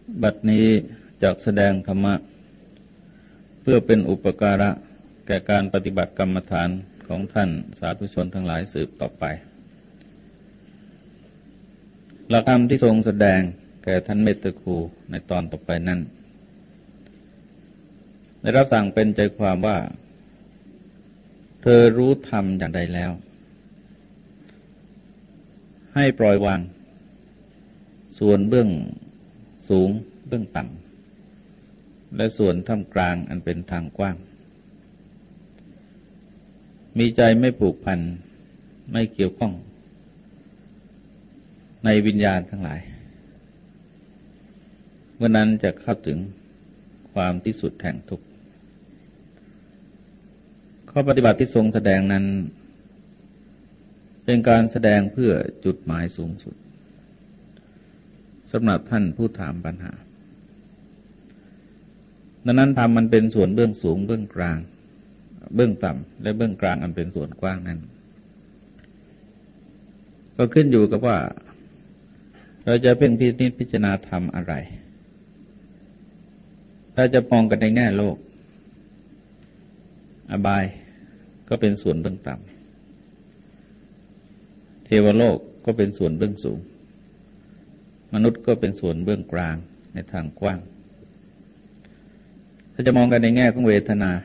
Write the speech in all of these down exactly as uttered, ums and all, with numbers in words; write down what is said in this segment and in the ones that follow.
บัดนี้จักแสดงธรรมะเพื่อเป็นอุปการะแก่การปฏิบัติกรรมฐานของท่านสาธุชนทั้งหลายสืบต่อไปหลักธรรมที่ทรงแสดงแก่ท่านเมตตาครูในตอนต่อไปนั้นได้รับสั่งเป็นใจความว่าเธอรู้ธรรมอย่างใดแล้วให้ปล่อยวางส่วนเบื้องสูงเบื้องต่ำและส่วนท่ามกลางอันเป็นทางกว้างมีใจไม่ผูกพันไม่เกี่ยวข้องในวิญญาณทั้งหลายเมื่อนั้นจะเข้าถึงความที่สุดแห่งทุกข์ข้อปฏิบัติที่ทรงแสดงนั้นเป็นการแสดงเพื่อจุดหมายสูงสุดสำหรับท่านผู้ถามปัญหาดังนั้นธรรมมันเป็นส่วนเบื้องสูงเบื้องกลางเบื้องต่ำและเบื้องกลางอันเป็นส่วนกว้างนั้นก็ขึ้นอยู่กับว่าเราจะเพ่งพินิจพิจารณาธรรมอะไรถ้าจะมองกันในแง่โลกอบายก็เป็นส่วนเบื้องต่ำเทวโลกก็เป็นส่วนเบื้องสูงมนุษย์ก็เป็นส่วนเบื้องกลางในทางกว้างถ้าจะมองกันในแง่ของเวทนา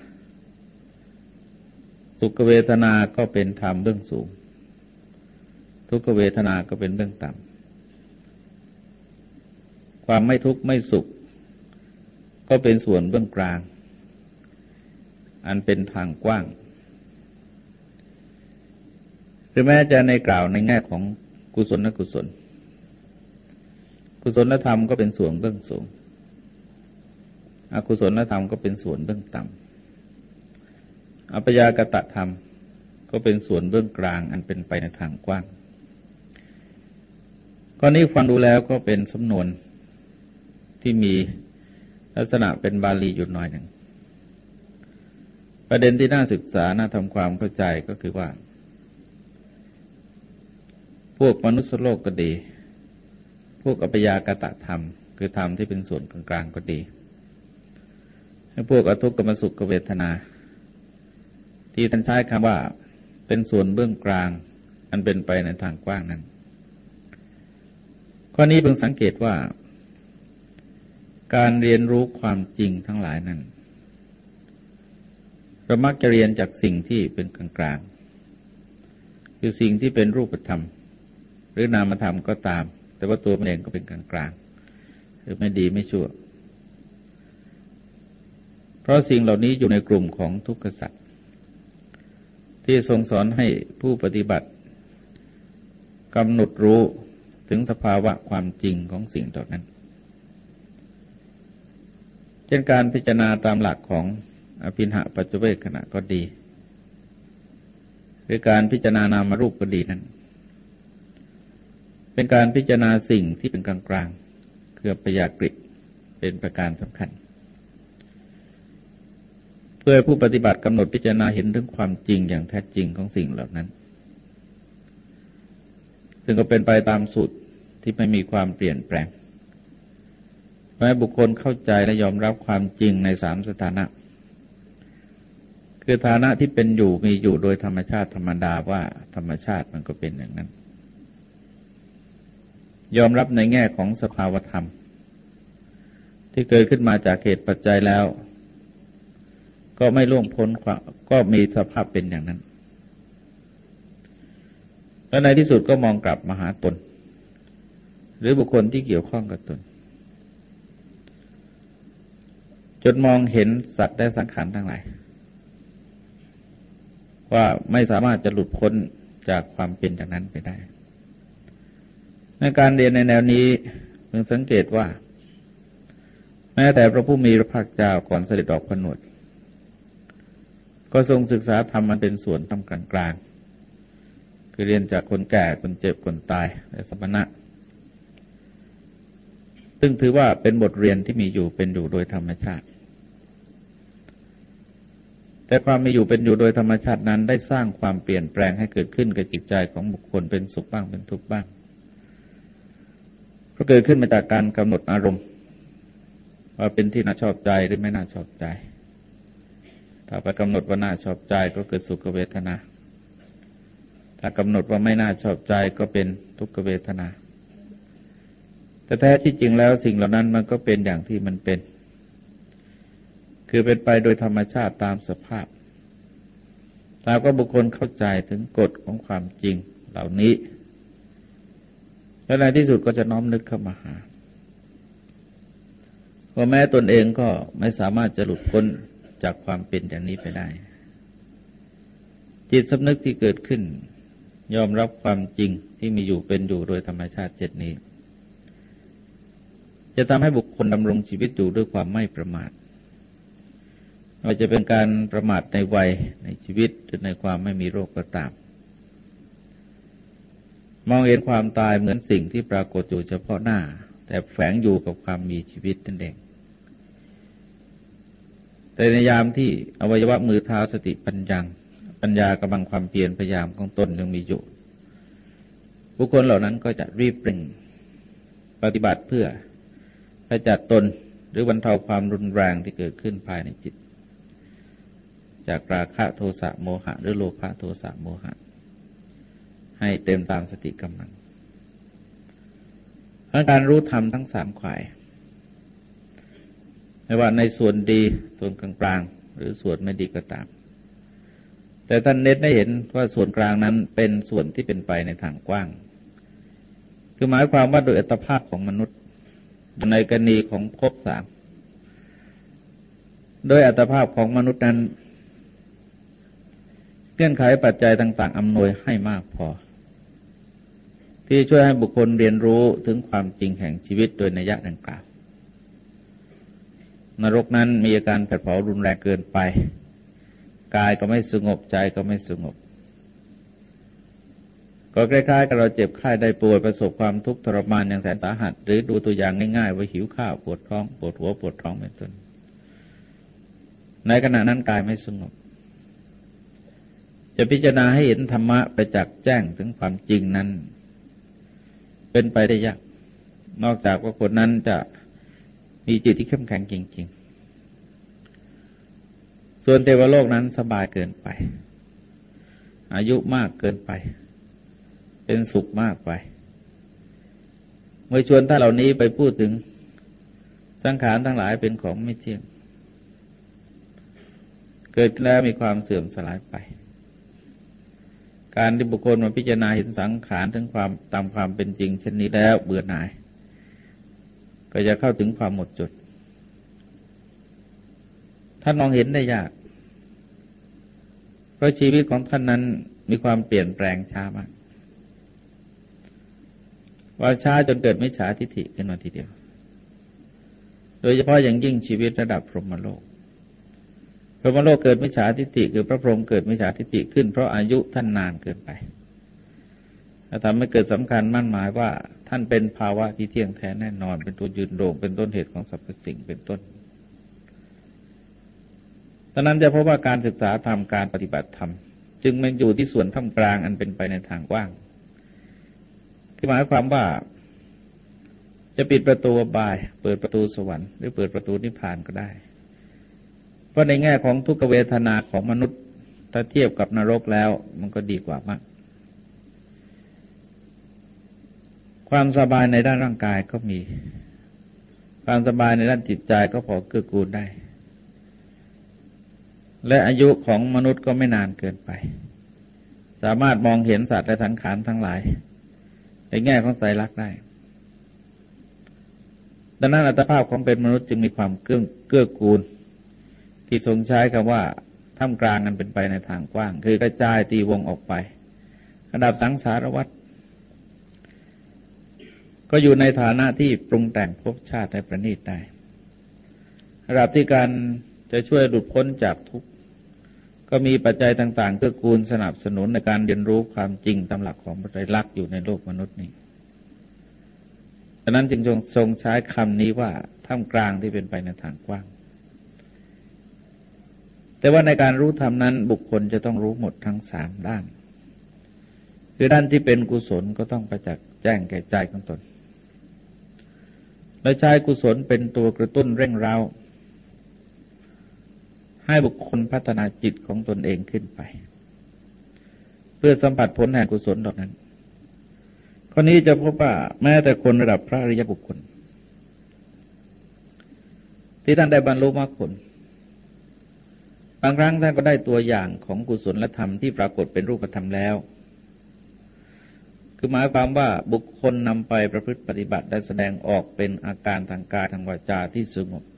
สุขเวทนาก็เป็นธรรมเบื้องสูงทุกขเวทนาก็เป็นเบื้องต่ำความไม่ทุกข์ไม่สุขก็เป็นส่วนเบื้องกลางอันเป็นทางกว้างหรือแม้จะในกล่าวในแง่ของกุศลและกุศลกุศลธรรมก็เป็นส่วนเบื้องสูงอกุศลธรรมก็เป็นส่วนเบื้องต่ำอัปยากตธรรมก็เป็นส่วนเบื้องกลางอันเป็นไปในทางกว้างข้อนี้ฟังดูแล้วก็เป็นสำนวนที่มีลักษณะเป็นบาลีอยู่หน่อยหนึ่งประเด็นที่น่าศึกษาน่าทำความเข้าใจก็คือว่าพวกมนุษย์โลกก็ดีพวกอัปยากตธรรมคือธรรมที่เป็นส่วนกลางๆก็ดีให้พวกอทุกขมสุขเวทนาที่ท่านใช้คำว่าเป็นส่วนเบื้องกลางอันเป็นไปในทางกว้างนั้นข้อนี้เพิ่งสังเกตว่าการเรียนรู้ความจริงทั้งหลายนั้นเรามักจะเรียนจากสิ่งที่เป็นกลางๆคือสิ่งที่เป็นรูปธรรมหรือนามธรรมก็ตามแต่ว่าตัวมันเองก็เป็นกลางๆคือไม่ดีไม่ชั่วเพราะสิ่งเหล่านี้อยู่ในกลุ่มของทุกขสัจที่ทรงสอนให้ผู้ปฏิบัติกำหนดรู้ถึงสภาวะความจริงของสิ่งเหล่านั้นเช่นการพิจารณาตามหลักของอภินหปัจจเวคขณะก็ดีหรือการพิจารณานามรูปก็ดีนั้นเป็นการพิจารณาสิ่งที่เป็นกลางๆคืออัปยากฤิเป็นประการสำคัญเพื่อผู้ปฏิบัติกำหนดพิจารณาเห็นถึงความจริงอย่างแท้จริงของสิ่งเหล่านั้นซึ่งก็เป็นไปตามสูตรที่ไม่มีความเปลี่ยนแปลงเพื่อให้บุคคลเข้าใจและยอมรับความจริงในสามสถานะคือฐานะที่เป็นอยู่มีอยู่โดยธรรมชาติธรรมดาว่าธรรมชาติมันก็เป็นอย่างนั้นยอมรับในแง่ของสภาวธรรมที่เกิดขึ้นมาจากเหตุปัจจัยแล้วก็ไม่ล่วงพ้นก็มีสภาพเป็นอย่างนั้นและในที่สุดก็มองกลับมาหาตนหรือบุคคลที่เกี่ยวข้องกับตนจนมองเห็นสัตว์และสังขารทั้งหลายว่าไม่สามารถจะหลุดพ้นจากความเป็นอย่างนั้นไปได้ในการเรียนในแนวนี้เพิ่งสังเกตว่าแม้แต่พระผู้มีพระภาคเจ้าก่อนเสด็จออกผนวดก็ทรงศึกษาธรรมมันเป็นส่วนทำกลางๆคือเรียนจากคนแก่คนเจ็บคนตายและสมณะซึ่งถือว่าเป็นบทเรียนที่มีอยู่เป็นอยู่โดยธรรมชาติแต่ความมีอยู่เป็นอยู่โดยธรรมชาตินั้นได้สร้างความเปลี่ยนแปลงให้เกิดขึ้นกับจิตใจของบุคคลเป็นสุขบ้างเป็นทุกข์บ้างก็เกิดขึ้นมาจากการกำหนดอารมณ์ว่าเป็นที่น่าชอบใจหรือไม่น่าชอบใจถ้าไปกำหนดว่าน่าชอบใจก็เกิดสุขเวทนาถ้ากำหนดว่าไม่น่าชอบใจก็เป็นทุกขเวทนาแต่แท้ที่จริงแล้วสิ่งเหล่านั้นมันก็เป็นอย่างที่มันเป็นคือเป็นไปโดยธรรมชาติตามสภาพตามก็บุคคลเข้าใจถึงกฎของความจริงเหล่านี้และในที่สุดก็จะน้อมนึกเข้ามาหาว่าแม้ตนเองก็ไม่สามารถจะหลุดพ้นจากความเป็นอย่างนี้ไปได้จิตสำนึกที่เกิดขึ้นยอมรับความจริงที่มีอยู่เป็นอยู่โดยธรรมชาติเช่นนี้จะทำให้บุคคลดำรงชีวิตอยู่ด้วยความไม่ประมาทไม่ว่าจะเป็นการประมาทในวัยในชีวิตหรือในความไม่มีโรคก็ตามมองเห็นความตายเหมือนสิ่งที่ปรากฏอยู่เฉพาะหน้าแต่แฝงอยู่กับความมีชีวิตนั่นเองแต่ในยามที่อวัยวะมือเท้าสติปัญญาปัญญากำลังความเพียรพยายามของตนยังมีอยู่บุคคลเหล่านั้นก็จะรีบเร่งปฏิบัติเพื่อขจัดตนหรือบรรเทาความรุนแรงที่เกิดขึ้นภายในจิตจากราคะโทสะโมหะหรือโลภะโทสะโมหะให้เต็มตามสติกำลังการรู้ธรรมทั้งสามฝ่ายไม่ว่าในส่วนดีส่วนกลางๆหรือส่วนไม่ดีก็ตามแต่ท่านเน้นให้เห็นว่าส่วนกลางนั้นเป็นส่วนที่เป็นไปในทางกว้างคือหมายความว่าโดยอัตภาพของมนุษย์ในกรณีของภพสามโดยอัตภาพของมนุษย์นั้นเงื่อนไขปัจจัยต่างๆอำนวยให้มากพอที่ช่วยให้บุคคลเรียนรู้ถึงความจริงแห่งชีวิตโดยนัยยะดังกล่าวนรกนั้นมีอาการแผดเผารุนแรงเกินไปกายก็ไม่สงบใจก็ไม่สงบก็คล้ายๆกับเราเจ็บไข้ได้ป่วยประสบความทุกข์ทรมานอย่างแสนสาหัสหรือดูตัวอย่างง่ายๆว่าหิวข้าวปวดท้องปวดหัวปวดท้องเป็นต้นในขณะนั้นกายไม่สงบจะพิจารณาให้เห็นธรรมะประจักษ์แจ้งถึงความจริงนั้นเป็นไปได้ยากนอกจากว่าคนนั้นจะมีจิตที่เข้มแข็งจริงๆส่วนเทวโลกนั้นสบายเกินไปอายุมากเกินไปเป็นสุขมากไปเมื่อชวนท่านเหล่านี้ไปพูดถึงสังขารทั้งหลายเป็นของไม่เที่ยงเกิดแล้วมีความเสื่อมสลายไปการที่บุคคลมาพิจารณาเห็นสังขารถึงความตามความเป็นจริงเช่นนี้แล้วเบื่อหน่ายก็จะเข้าถึงความหมดจดท่านมองเห็นได้ยากเพราะชีวิตของท่านนั้นมีความเปลี่ยนแปลงช้ามากว่าช้าจนเกิดมิจฉาทิฏฐิขึ้นมาทีเดียวโดยเฉพาะอย่างยิ่งชีวิตระดับพรหมโลกพรหมโลกเกิดมิจฉาทิฏฐิคือพระพรหมเกิดมิจฉาทิฏฐิขึ้นเพราะอายุท่านนานเกินไปและทำให้เกิดสำคัญมั่นหมายว่าท่านเป็นภาวะที่เที่ยงแท้แน่นอนเป็นตัวยืนโด่งเป็นต้นเหตุของสรรพสิ่งเป็นต้นดังนั้นจะพบว่าการศึกษาธรรมการปฏิบัติธรรมจึงมันอยู่ที่ส่วนท่ามกลางอันเป็นไปในทางกว้างคือหมายความว่าจะปิดประตูอบายเปิดประตูสวรรค์หรือเปิดประตูนิพพานก็ได้เพราะในแง่ของทุกขเวทนาของมนุษย์ถ้าเทียบกับนรกแล้วมันก็ดีกว่ามากความสบายในด้านร่างกายก็มีความสบายในด้านจิตใจก็พอเกื้อกูลได้และอายุของมนุษย์ก็ไม่นานเกินไปสามารถมองเห็นสัตว์และสังขารทั้งหลายในแง่ของไตรลักษณ์ได้ดังนั้นอัตภาพของเป็นมนุษย์จึงมีความเกื้อเกื้อกูลที่ทรงใช้คำว่าท่ามกลางกันเป็นไปในทางกว้างคือกระจายตีวงออกไประดับสังสารวัฏก็อยู่ในฐานะที่ปรุงแต่งภพชาติให้ประณีตได้ระดับที่การจะช่วยหลุดพ้นจากทุกข์ก็มีปัจจัยต่างๆเกื้อกูลสนับสนุนในการเรียนรู้ความจริงตามหลักของไตรลักษณ์อยู่ในโลกมนุษย์นี้ดังนั้นจึงทรงใช้คำนี้ว่าท่ามกลางที่เป็นไปในทางกว้างแต่ว่าในการรู้ธรรมนั้นบุคคลจะต้องรู้หมดทั้งสามด้านคือด้านที่เป็นกุศลก็ต้องประจักษ์แจ้งแก่ใจของตนและใช้กุศลเป็นตัวกระตุ้นเร่งเร้าให้บุคคลพัฒนาจิตของตนเองขึ้นไปเพื่อสัมผัสผลแห่งกุศลเหล่านั้นข้อนี้จะพบว่าแม้แต่คนระดับพระอริยบุคคลที่ท่านได้บรรลุมรรคผลบางครั้งท่านก็ได้ตัวอย่างของกุศลธรรมที่ปรากฏเป็นรูปธรรมแล้วคือหมายความว่าบุคคลนำไปประพฤติปฏิบัติได้แสดงออกเป็นอาการทางกายทางวาจาที่สงบ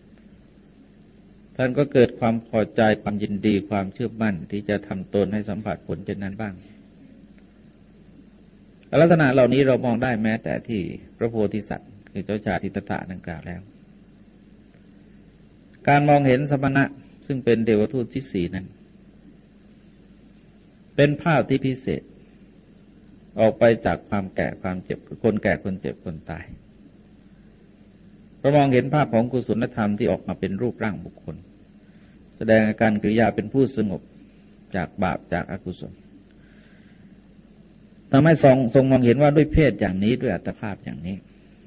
ท่านก็เกิดความพอใจความยินดีความเชื่อมั่นที่จะทำตนให้สัมผัสผลเช่นนั้นบ้างลักษณะเหล่านี้เรามองได้แม้แต่ที่พระโพธิสัตว์คือเจ้าชายสิทธัตถะดังกล่าวแล้วการมองเห็นสมณะซึ่งเป็นเทวทูตที่สี่นั้นเป็นภาพที่พิเศษออกไปจากความแก่ความเจ็บคนแก่คนเจ็บคนตายเรามองเห็นภาพของกุศลธรรมที่ออกมาเป็นรูปร่างบุคคลแสดงอาการกริยาเป็นผู้สงบจากบาปจากอกุศลทำให้ทรงทรงมองเห็นว่าด้วยเพศอย่างนี้ด้วยอัตภาพอย่างนี้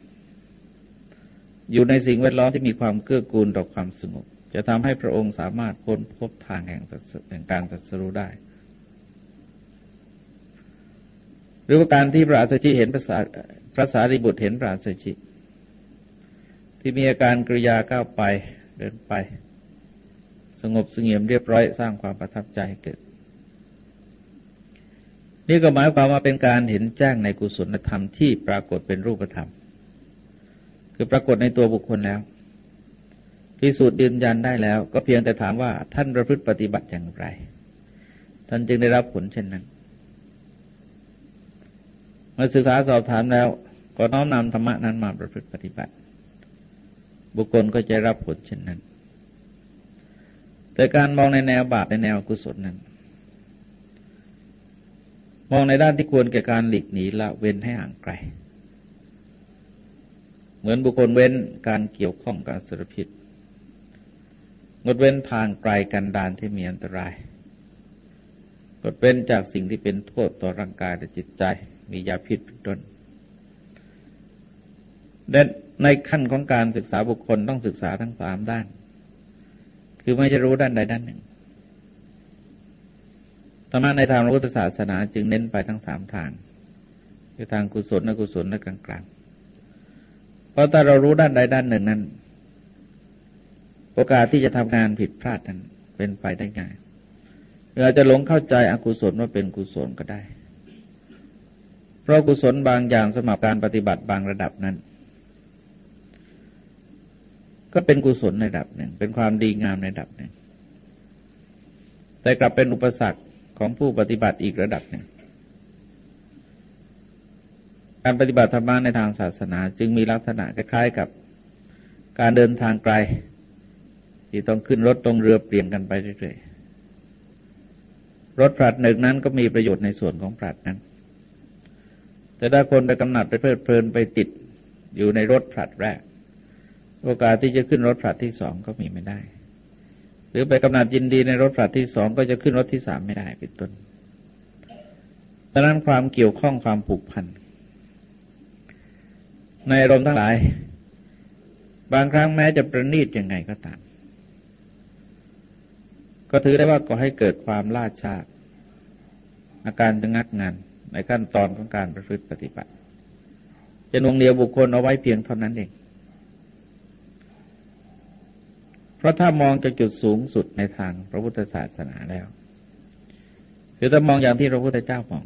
อยู่ในสิ่งแวดล้อมที่มีความเกื้อกูลต่อความสงบจะทำให้พระองค์สามารถค้นพบทางแห่งการตรัสรู้ได้หรือว่าการที่พระอัสสชิเห็นพระสาพระสารีบุตรเห็นพระอัสสชิที่มีอาการกริยาก้าวไปเดินไปสงบเสงี่ยมเรียบร้อยสร้างความประทับใจให้เกิดนี่ก็หมายความว่าเป็นการเห็นแจ้งในกุศลธรรมที่ปรากฏเป็นรูปธรรมคือปรากฏในตัวบุคคลแล้วพิสูจน์ยืนยันได้แล้วก็เพียงแต่ถามว่าท่านประพฤติปฏิบัติอย่างไรท่านจึงได้รับผลเช่นนั้นเมื่อศึกษาสอบถามแล้วก็น้อมนำธรรมะนั้นมาประพฤติปฏิบัติบุคคลก็จะรับผลเช่นนั้นแต่การมองในแนวบาปในแนวกุศลนั้นมองในด้านที่ควรแก่การหลีกหนีละเว้นให้ห่างไกลเหมือนบุคคลเว้นการเกี่ยวข้องกับอสุรพิษงดเว้นทางไกลกันดารที่มีอันตรายงดเว้นจากสิ่งที่เป็นโทษต่อร่างกายและจิตใจมียาพิษเป็นต้นในขั้นของการศึกษาบุคคลต้องศึกษาทั้งสามด้านคือไม่จะรู้ด้านใดด้านหนึ่งธรรมะในทางพระพุทธศาสนาจึงเน้นไปทั้งสามทางคือทางกุศลอกุศลและกลางๆเพราะถ้าเรารู้ด้านใดด้านหนึ่งนั้นโอกาสที่จะทำงานผิดพลาดนั้นเป็นไปได้ง่ายเราจะหลงเข้าใจอกุศลว่าเป็นกุศลก็ได้เพราะกุศลบางอย่างสำหรับการปฏิบัติบางระดับนั้นก็เป็นกุศลในระดับหนึ่งเป็นความดีงามในระดับหนึ่งแต่กลับเป็นอุปสรรคของผู้ปฏิบัติอีกระดับหนึ่งการปฏิบัติธรรมะในทางศาสนาจึงมีลักษณะคล้ายๆกับการเดินทางไกลที่ต้องขึ้นรถต้องเรือเปลี่ยนกันไปเรื่อยๆรถผลัดหนึ่งนั้นก็มีประโยชน์ในส่วนของผลัดนั้นแต่ถ้าคนไปกำหนัดไปเพลิดเพลินไปติดอยู่ในรถผลัดแรกโอกาสที่จะขึ้นรถผลัดที่สองก็มีไม่ได้หรือไปกำหนัดยินดีในรถผลัดที่สองก็จะขึ้นรถที่สามไม่ได้เป็นต้นดังนั้นความเกี่ยวข้องความผูกพันในอารมณ์ทั้งหลายบางครั้งแม้จะประณีตยังไงก็ตามก็ถือได้ว่าก่อให้เกิดความล่าช้าอาการชะงักงันในขั้นตอนของการประพฤติปฏิบัติจะนวงเหนียวบุคคลเอาไว้เพียงเท่านั้นเองเพราะถ้ามองจากจุดสูงสุดในทางพระพุทธศาสนาแล้วคือถ้ามองอย่างที่พระพุทธเจ้ามอง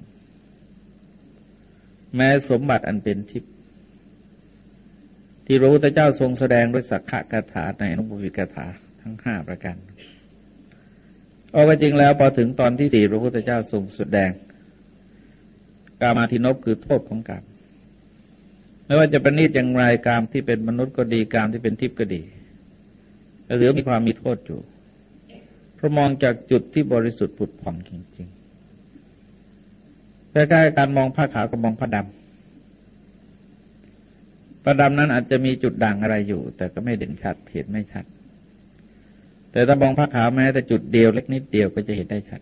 แม้สมบัติอันเป็นทิพย์ที่พระพุทธเจ้าทรงแสดงด้วยสักขะคาถาในอนุปปิกถาทั้งห้าประการเอาไปจริงแล้วพอถึงตอนที่สี่พระพุทธเจ้าทรงแสดงกามาทินพคือโทษของกามไม่ว่าจะประณีตอย่างไรกามที่เป็นมนุษย์ก็ดีกามที่เป็นทิพย์ก็ดีแต่เหลือมีความมีโทษอยู่เพราะมองจากจุดที่บริสุทธิ์ผุดผ่องจริงๆแต่การมองผ้าขาวกับมองผ้าดำผ้าดำนั้นอาจจะมีจุดด่างอะไรอยู่แต่ก็ไม่เด่นชัดเห็นไม่ชัดแต่ถ้ามองผ้าขาวแม้แต่จุดเดียวเล็กนิดเดียวก็จะเห็นได้ชัด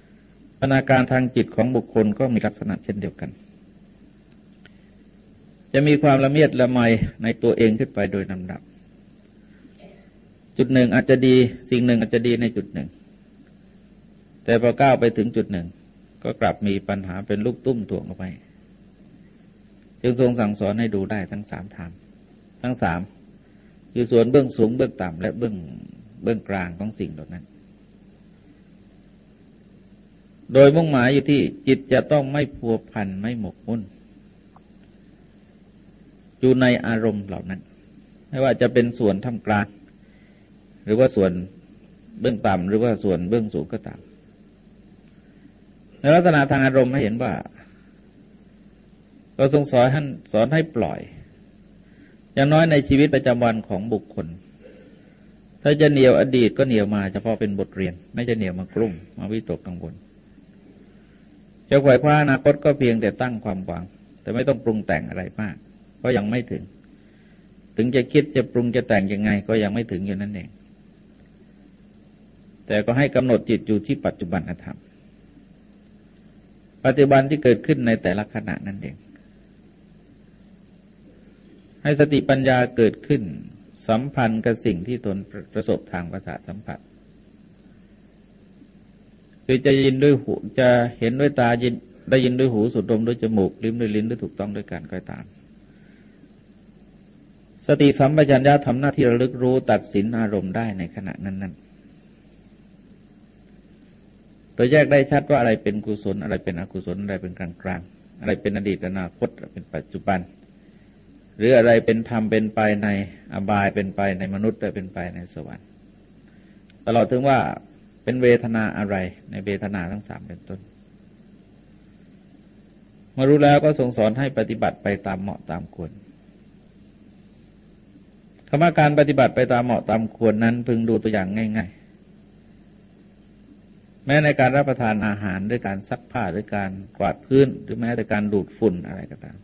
พัฒนาการทางจิตของบุคคลก็มีลักษณะเช่นเดียวกันจะมีความละเมียดละไมในตัวเองขึ้นไปโดยลำดับจุดหนึ่งอาจจะดีสิ่งหนึ่งอาจจะดีในจุดหนึ่งแต่พอก้าวไปถึงจุดหนึ่งก็กลับมีปัญหาเป็นลูกตุ้มถ่วงออกไปจึงทรงสั่งสอนให้ดูได้ทั้งสามทางทั้งสามคือส่วนเบื้องสูงเบื้องต่ำและเบื้องเบื้องกลางของสิ่งเหล่านั้นโดยมุ่งหมายอยู่ที่จิตจะต้องไม่พัวพันไม่หมกมุ่นอยู่ในอารมณ์เหล่านั้นไม่ว่าจะเป็นส่วนท่ามกลางหรือว่าส่วนเบื้องต่ำหรือว่าส่วนเบื้องสูงก็ตามในลักษณะทางอารมณ์ให้เห็นว่าเราทรงสอนให้สอนให้ปล่อยอย่างน้อยในชีวิตประจำวันของบุคคลถ้าจะเหนี่ยวอดีตก็เหนี่ยวมาเฉพาะเป็นบทเรียนไม่จะเหนี่ยวมากลุ้มมาวิตกกังวลจะไขว่คว้าอนาคตก็เพียงแต่ตั้งความหวังแต่ไม่ต้องปรุงแต่งอะไรมากเพราะยังไม่ถึงถึงจะคิดจะปรุงจะแต่งยังไงก็ยังไม่ถึงอยู่นั่นเองแต่ก็ให้กำหนดจิตอยู่ที่ปัจจุบันธรรมปัจจุบันที่เกิดขึ้นในแต่ละขณะนั่นเองให้สติปัญญาเกิดขึ้นสัมพันธ์กับสิ่งที่ตนประสบทางประสาทสัมผัสคือจะยินด้วยหูจะเห็นด้วยตายินได้ยินด้วยหูสูดดมด้วยจมูกลิ้มด้วยลิ้นด้วยถูกต้องด้วยการก็ตามสติสัมปชัญญะทำหน้าที่ระลึกรู้ตัดสินอารมณ์ได้ในขณะนั้นๆตัวแยกได้ชัดว่าอะไรเป็นกุศลอะไรเป็นอกุศลอะไรเป็นกลางๆอะไรเป็นอดีตอนาคตอะไรเป็นปัจจุบันหรืออะไรเป็นธรรมเป็นไปในอบายเป็นไปในมนุษย์และเป็นไปในสวรรค์ตลอดถึงว่าเป็นเวทนาอะไรในเวทนาทั้งสามเป็นต้นเมื่อรู้แล้วก็ทรงสอนให้ปฏิบัติไปตามเหมาะตามควรคำว่าการปฏิบัติไปตามเหมาะตามควรนั้นพึงดูตัวอย่างง่ายๆแม้ในการรับประทานอาหารด้วยการซักผ้าด้วยการกวาดพื้นหรือแม้แต่การดูดฝุ่นอะไรก็ตาม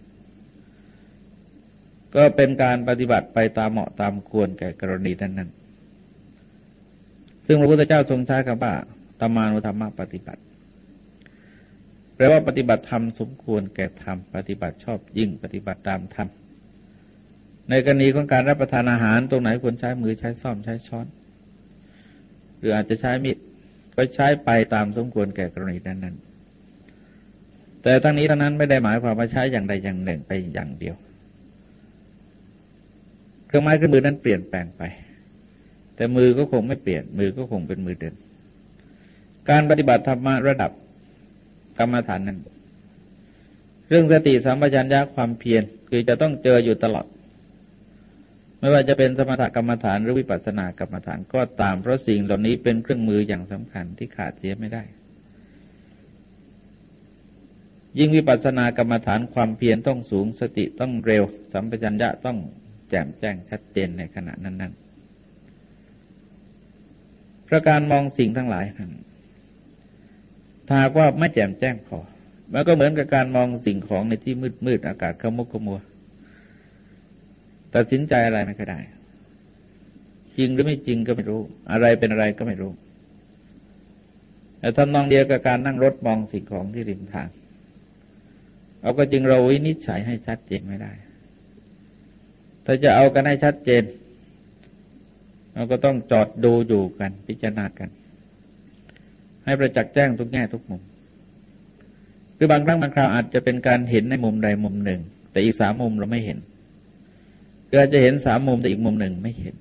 ก็เป็นการปฏิบัติไปตามเหมาะตามควรแก่กรณีนั้นๆซึ่งพระพุทธเจ้าทรงใช้คำว่าธรรมานุธรรมปฏิบัติแปลว่าปฏิบัติธรรมสมควรแก่ธรรมปฏิบัติชอบยิ่งปฏิบัติตามธรรมในกรณีของการรับประทานอาหารตรงไหนควรใช้มือใช้ส้อมใช้ช้อนหรืออาจจะใช้มีดก็ใช้ไปตามสมควรแก่กรณีนั้นๆแต่ทั้งนี้ทั้งนั้นไม่ได้หมายความว่าใช้อย่างใดอย่างหนึ่งไปอย่างเดียวเครื่องไม้เครื่องมือนั้นเปลี่ยนแปลงไปแต่มือก็คงไม่เปลี่ยนมือก็คงเป็นมือเดิมการปฏิบัติธรรมะระดับกรรมฐานนั้นเรื่องสติสัมปชัญญะความเพียรคือจะต้องเจออยู่ตลอดไม่ว่าจะเป็นสมถกรรมฐานหรือวิปัสสนากรรมฐานก็ตามเพราะสิ่งเหล่านี้เป็นเครื่องมืออย่างสำคัญที่ขาดเสียไม่ได้ยิ่งวิปัสสนากรรมฐานความเพียรต้องสูงสติต้องเร็วสัมปชัญญะต้องแจ่มแจ้งชัดเจนในขณะนั้นๆเพราะการมองสิ่งทั้งหลายนั้นถ้าหากว่าไม่แจ่มแจ้งพอมันก็เหมือนกับการมองสิ่งของในที่มืดๆอากาศขมุกขมัวตัดสินใจอะไรไม่ได้จริงหรือไม่จริงก็ไม่รู้อะไรเป็นอะไรก็ไม่รู้แต่ทำนองเดียวกับการนั่งรถมองสิ่งของที่ริมทางเอาก็จริงเราวินิจฉัยให้ชัดเจนไม่ได้ถ้าจะเอากันให้ชัดเจนเราก็ต้องจอดดูอยู่กันพิจารณากันให้ประจักษ์แจ้งทุกแง่ทุกมุมคือบางครั้งบางคราวอาจจะเป็นการเห็นในมุมใดมุมหนึ่งแต่อีกสามมุมเราไม่เห็นก็อาจจะเห็นสามมุมแต่อีกมุมหนึ่งไม่เห็น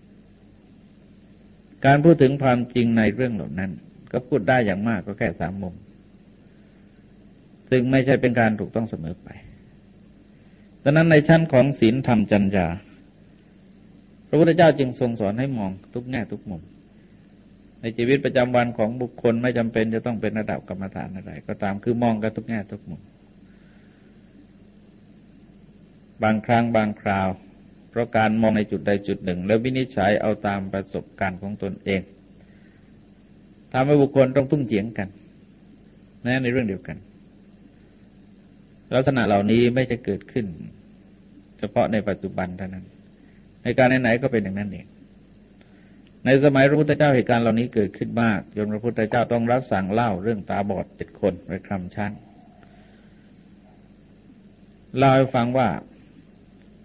การพูดถึงความจริงในเรื่องเหล่านั้นก็พูดได้อย่างมากก็แค่สามมุมซึ่งไม่ใช่เป็นการถูกต้องเสมอไปดังนั้นในชั้นของศีลธรรมจัญญาพระพุทธเจ้าจึงทรงสอนให้มองทุกแง่ทุกมุมในชีวิตประจำวันของบุคคลไม่จำเป็นจะต้องเป็นระดับกรรมฐานอะไรก็ตามคือมองกันทุกแง่ทุกมุมบางครั้งบางคราวเพราะการมองในจุดใดจุดหนึ่งแล้ววินิจฉัยเอาตามประสบการณ์ของตนเองทำให้บุคคลต้องทุ่มเถียงกันแม้ในเรื่องเดียวกันลักษณะเหล่านี้ไม่จะเกิดขึ้นเฉพาะในปัจจุบันเท่านั้นในการไหนๆก็เป็นอย่างนั้นเองในสมัยพระพุทธเจ้าเหตุการณ์เหล่านี้เกิดขึ้นมากจนพระพุทธเจ้าต้องรับสั่งเล่าเรื่องตาบอดเจ็ดคนไว้คำชั้นเล่าให้ฟังว่า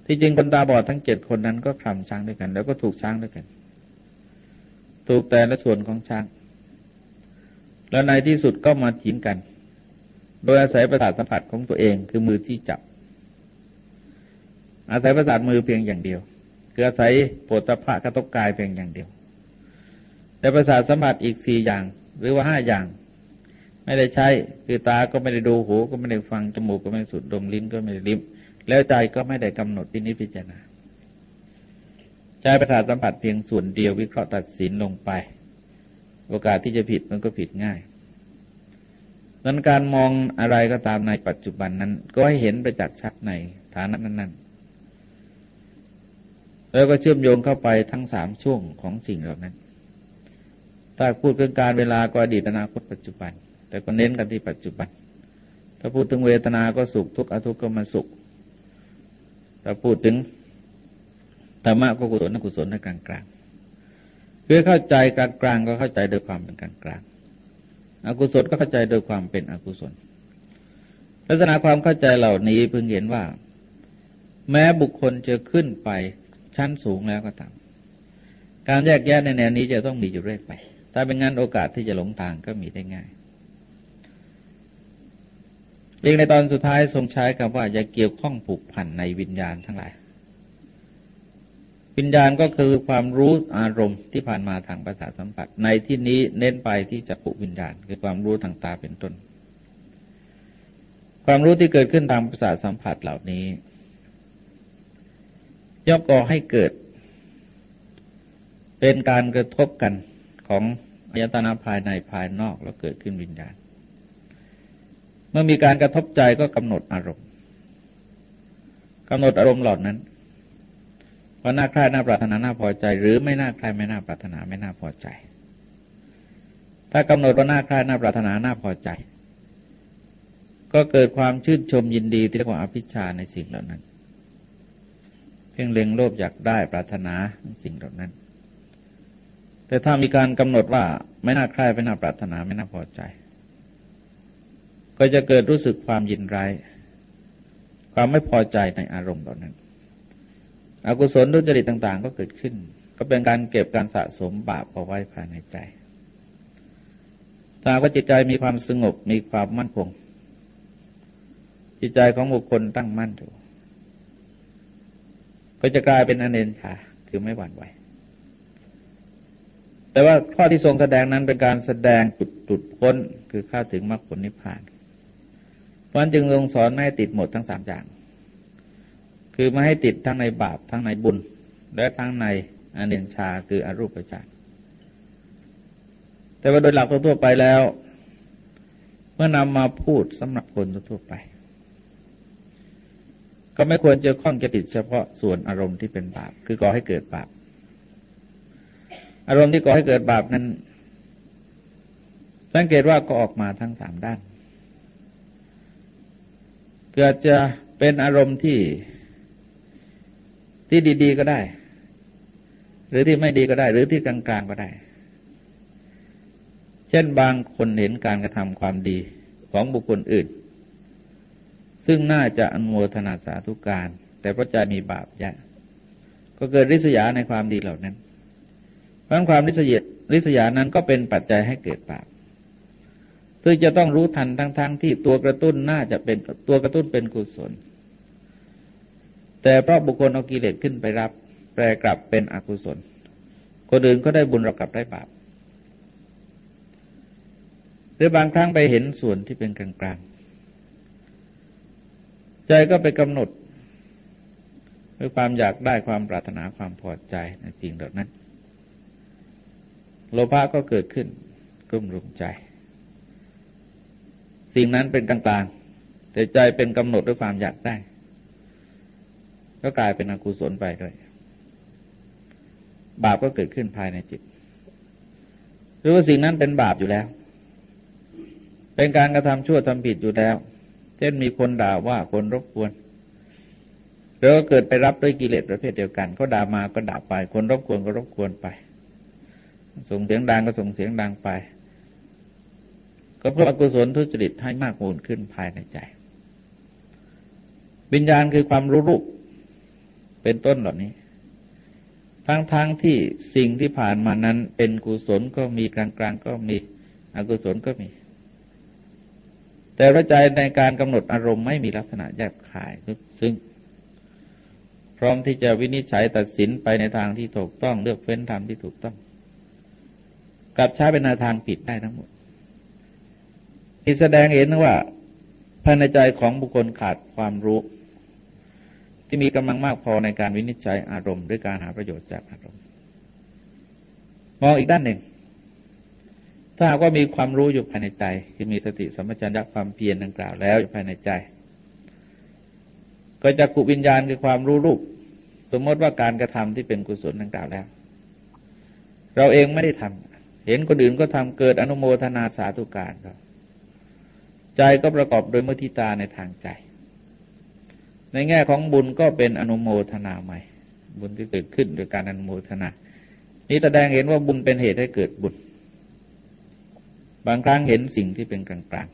ที่จริงคนตาบอดทั้งเจ็ดคนนั้นก็คลำช้างด้วยกันแล้วก็ถูกช้างด้วยกันถูกแต่ละส่วนของช้างแล้วในที่สุดก็มาจีนกันโดยอาศัยประสาทสัมผัสของตัวเองคือมือที่จับอาศัยประสาทมือเพียงอย่างเดียวคืออาศัยโผฏฐัพพะกระทบกายเพียงอย่างเดียวแต่ประสาทสัมผัสอีกสี่อย่างหรือว่าห้าอย่างไม่ได้ใช้คือตาก็ไม่ได้ดูหูก็ไม่ได้ฟังจมูกก็ไม่ได้สูดดมลิ้นก็ไม่ได้ลิ้มแล้วใจก็ไม่ได้กำหนดพินิจพิจารณาใช้ประสาทสัมผัสเพียงส่วนเดียววิเคราะห์ตัดสินลงไปโอกาสที่จะผิดมันก็ผิดง่ายนั้นการมองอะไรก็ตามในปัจจุบันนั้นก็ให้เห็นประจักษ์ชัดในฐานะนั้นๆแล้วก็เชื่อมโยงเข้าไปทั้งสามช่วงของสิ่งเหล่านั้นถ้าพูดถึงการเวลาก็อดีตอนาคตปัจจุบันแต่ก็เน้นกันที่ปัจจุบันถ้าพูดถึงเวทนาก็สุขทุกข์อทุกข์ก็มาสุขถ้าพูดถึงธรรมะก็กุศลอกุศลในกลางๆเพื่อเข้าใจกลางๆก็เข้าใจโดยความเป็นกลางๆอกุศลก็เข้าใจโดยความเป็นอกุศลลักษณะความเข้าใจเหล่านี้พึงเห็นว่าแม้บุคคลจะขึ้นไปชั้นสูงแล้วก็ตามการแยกแยะในแนวนี้จะต้องมีอยู่เรื่อยไปถ้าเป็นงั้นโอกาสที่จะหลงทางก็มีได้ง่ายเองในตอนสุดท้ายทรงใช้คำว่าอย่าเกี่ยวข้องผูกพันในวิญญาณทั้งหลายวิญญาณก็คือความรู้อารมณ์ที่ผ่านมาทางประสาทสัมผัสในที่นี้เน้นไปที่จักขุวิญญาณคือความรู้ทางตาเป็นต้นความรู้ที่เกิดขึ้นทางประสาทสัมผัสเหล่านี้ย่อมก่อให้เกิดเป็นการกระทบกันของอายตนะภายในภายนอกแล้วเกิดขึ้นวิญญาณเมื่อมีการกระทบใจก็กำหนดอารมณ์กำหนดอารมณ์เหล่านั้นว่าน่าใคร่น่าปรารถนาน่าพอใจหรือไม่น่าใคร่ไม่น่าปรารถนาไม่น่าพอใจถ้ากำหนดว่าน่าใคร่น่าปรารถนาน่าพอใจก็เกิดความชื่นชมยินดีที่เรียกว่าอภิชฌาในสิ่งเหล่านั้นเพ่งเล็งโลภอยากได้ปรารถนาสิ่งเหล่านั้นแต่ถ้ามีการกำหนดว่าไม่น่าใคร่ไม่น่าปรารถนาไม่น่าพอใจก็จะเกิดรู้สึกความยินร้ายความไม่พอใจในอารมณ์เหล่านั้นอกุศลทุจริตต่างๆก็เกิดขึ้นก็เป็นการเก็บการสะสมบาปเอาไว้ภายในใจถ้าว่าจิตใจมีความสงบมีความมั่นคงจิตใจของบุคคลตั้งมั่นอยู่ก็จะกลายเป็นอเนนชาคือไม่หวั่นไหวแต่ว่าข้อที่ทรงแสดงนั้นเป็นการแสดงจุดจุดพ้นคือเข้าถึงมรรคผลนิพพานเพราะฉะนั้นจึงทรงสอนไม่ให้ติดหมดทั้งสามอย่างคือไม่ให้ติดทั้งในบาปทั้งในบุญและทั้งในอเนนชาคืออรูปฌานแต่ว่าโดยหลักทั่วไปแล้วเมื่อนำมาพูดสำหรับคนทั่วไปก็ไม่ควรจะข้องจะติดเฉพาะส่วนอารมณ์ที่เป็นบาปคือก่อให้เกิดบาปอารมณ์ที่ก่อให้เกิดบาปนั้นสังเกตว่าก็ออกมาทั้งสามด้านเกิดจะเป็นอารมณ์ที่ที่ดีๆก็ได้หรือที่ไม่ดีก็ได้หรือที่กลางๆก็ได้เช่นบางคนเห็นการกระทำความดีของบุคคลอื่นซึ่งน่าจะอนุโมทนาสาธุการแต่เพราะใจมีบาปเยอะก็เกิดริษยาในความดีเหล่านั้นเพราะความริษยาริษยานั้นก็เป็นปัจจัยให้เกิดบาปซึ่งจะต้องรู้ทันทั้งๆ ท, ที่ตัวกระตุ้นน่าจะเป็นตัวกระตุ้นเป็นกุศลแต่เพราะบุคคลเอากิเลสขึ้นไปรับแปรกลับเป็นอกุศลคนอื่นก็ได้บุญเรากลับได้บาปหรือบางครั้งไปเห็นส่วนที่เป็นกลางๆใจก็ไปกำหนดด้วยความอยากได้ความปรารถนาความพอใจในสิ่งเหล่านั้นโลภะก็เกิดขึ้นกลุ่มรุมใจสิ่งนั้นเป็นกลางๆแต่ใจเป็นกำหนดด้วยความอยากได้ก็กลายเป็นอกุศลไปด้วยบาปก็เกิดขึ้นภายในจิตหรือว่าสิ่งนั้นเป็นบาปอยู่แล้วเป็นการกระทำชั่วทำผิดอยู่แล้วเช่นมีคนด่าว่าคนรบกวนแล้วก็เกิดไปรับด้วยกิเลสประเภทเดียวกันเขาด่ามาก็ด่าไปคนรบกวนก็รบกวนไปส่งเสียงดังก็ส่งเสียงดังไปก็เพราะอกุศลทุจริตให้มากมูลขึ้นภายในใจวิญญาณคือความรู้รูปเป็นต้นเหล่านี้ทั้งๆ ท, ที่สิ่งที่ผ่านมานั้นเป็นกุศลก็มีกลางๆก็มีอกุศลก็มีแต่พระใจในการกำหนดอารมณ์ไม่มีลักษณะแยบคายซึ่งพร้อมที่จะวินิจฉัยตัดสินไปในทางที่ถูกต้องเลือกเฟ้นธรรมที่ถูกต้องกลับใช้เป็นแนวทางผิดได้ทั้งหมดที่แสดงเห็นว่าภายในใจของบุคคลขาดความรู้ที่มีกำลังมากพอในการวินิจฉัยอารมณ์ด้วยการหาประโยชน์จากอารมณ์มองอีกด้านหนึ่งถ้าหากว่ามีความรู้อยู่ภายในใจคือมีสติสัมปชัญญะความเพียรดังกล่าวแล้วอยู่ภายในใจก็จะกุวิญญาณคือความรู้รูปสมมติว่าการกระทำที่เป็นกุศลดังกล่าวแล้วเราเองไม่ได้ทำเห็นคนอื่นก็ทำเกิดอนุโมทนาสาธุการครับใจก็ประกอบโดยมุทิตาในทางใจในแง่ของบุญก็เป็นอนุโมทนาใหม่บุญที่เกิดขึ้นโดยการอนุโมทนานี้แสดงเห็นว่าบุญเป็นเหตุให้เกิดบุญบางครั้งเห็นสิ่งที่เป็นกลาง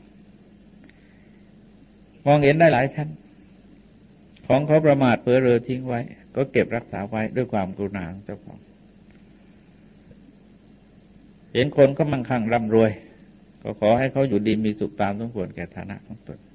ๆมองเห็นได้หลายชั้นของเขาประมาทเผลอเรอทิ้งไว้ก็เก็บรักษาไว้ด้วยความกรุณาของเจ้าของเห็นคนก็มั่งคั่งร่ำรวยก็ขอให้เขาอยู่ดีมีสุขตามสมควรแก่ฐานะของตน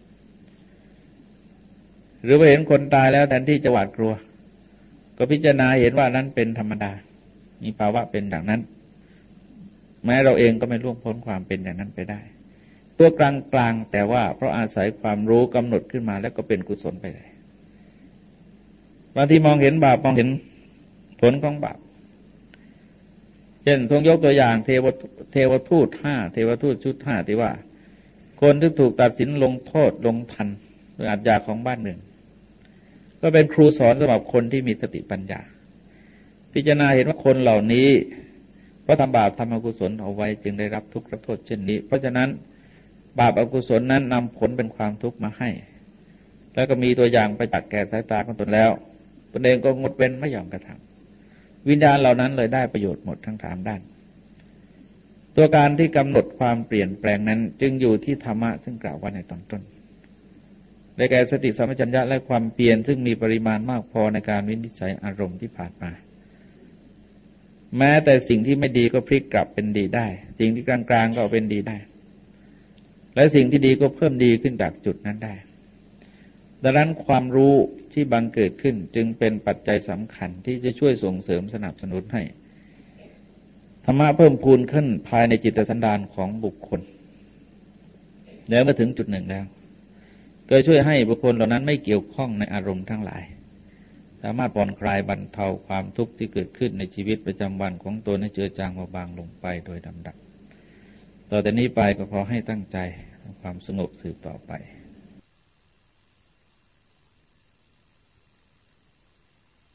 หรือว่าเห็นคนตายแล้วแทนที่จะหวาดกลัวก็พิจารณาเห็นว่านั้นเป็นธรรมดามีภาวะเป็นอย่างนั้นแม้เราเองก็ไม่ล่วงพ้นความเป็นอย่างนั้นไปได้ตัวกลางๆแต่ว่าเพราะอาศัยความรู้กำหนดขึ้นมาแล้วก็เป็นกุศลไปเลยบางทีมองเห็นบาปมองเห็นผลของบาปเช่นทรงยกตัวอย่างเทวเทวทูตห้าเทวทูตชุดห้าที่ว่าคนที่ถูกตัดสินลงโทษลงทันโดยอาชญาของบ้านหนึ่งก็เป็นครูสอนสำหรับคนที่มีสติปัญญาพิจารณาเห็นว่าคนเหล่านี้เพราะทำบาปทำอกุศลเอาไว้จึงได้รับทุกข์รับโทษเช่นนี้เพราะฉะนั้นบาปอกุศลนั้นนำผลเป็นความทุกข์มาให้แล้วก็มีตัวอย่างไปจักแก่สายตาของตนแล้วตนเองก็งดเว้นไม่ยอมกระทำวิญญาณเหล่านั้นเลยได้ประโยชน์หมดทั้งสามด้านตัวการที่กำหนดความเปลี่ยนแปลงนั้นจึงอยู่ที่ธรรมะซึ่งกล่าวไว้ในตอนต้นได้แก่สติสัมปชัญญะและความเปลี่ยนซึ่งมีปริมาณมากพอในการวินิจฉัยอารมณ์ที่ผ่านมาแม้แต่สิ่งที่ไม่ดีก็พลิกกลับเป็นดีได้สิ่งที่กลางๆก็เป็นดีได้และสิ่งที่ดีก็เพิ่มดีขึ้นจากจุดนั้นได้ดังนั้นความรู้ที่บังเกิดขึ้นจึงเป็นปัจจัยสำคัญที่จะช่วยส่งเสริมสนับสนุนให้ธรรมะเพิ่มพูนขึ้นภายในจิตสันดานของบุคคลแล้วเมื่อถึงจุดหนึ่งแล้วก็ช่วยให้บุคคลเหล่านั้นไม่เกี่ยวข้องในอารมณ์ทั้งหลายสามารถผ่อนคลายบรรเทาความทุกข์ที่เกิดขึ้นในชีวิตประจำวันของตนให้เจือจางเบาบางลงไปโดยลำดับต่อแต่นี้ไปก็ขอให้ตั้งใจทำความสงบสืบต่อไป